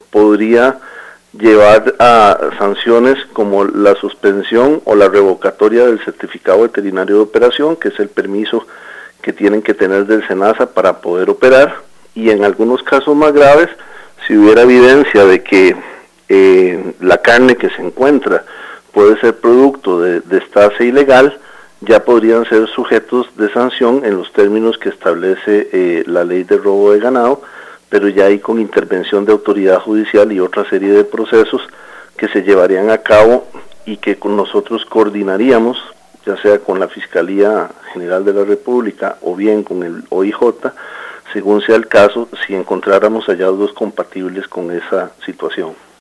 podría llevar a sanciones como la suspensión o la revocatoria del certificado veterinario de operación, que es el permiso que tienen que tener del SENASA para poder operar, y en algunos casos más graves, si hubiera evidencia de que la carne que se encuentra puede ser producto de destace ilegal, ya podrían ser sujetos de sanción en los términos que establece la ley de robo de ganado, pero ya ahí con intervención de autoridad judicial y otra serie de procesos que se llevarían a cabo y que con nosotros coordinaríamos, ya sea con la Fiscalía General de la República o bien con el OIJ, según sea el caso, si encontráramos hallazgos compatibles con esa situación.